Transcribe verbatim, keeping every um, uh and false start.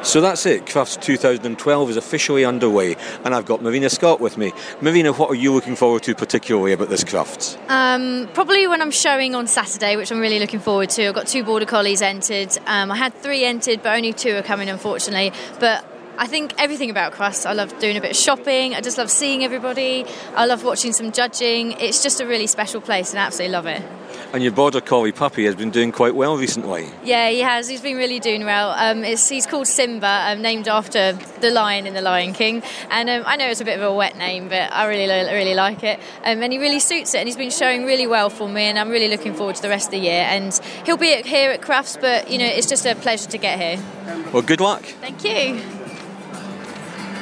So that's it, Crufts two thousand twelve is officially underway, and I've got Marina Scott with me. Marina, what are you looking forward to particularly about this Crufts? Um, probably when I'm showing on Saturday, which I'm really looking forward to. I've got two Border Collies entered. Um, I had three entered, but only two are coming, unfortunately. But I think everything about Crufts. I love doing a bit of shopping. I just love seeing everybody. I love watching some judging. It's just a really special place, and I absolutely love it. And your Border Collie puppy has been doing quite well recently. Yeah, he has. He's been really doing well. Um, it's, he's called Simba, um, named after the lion in The Lion King. And um, I know it's a bit of a wet name, but I really, really like it. Um, and he really suits it, and he's been showing really well for me, and I'm really looking forward to the rest of the year. And he'll be here at Crufts, but, you know, it's just a pleasure to get here. Well, good luck. Thank you.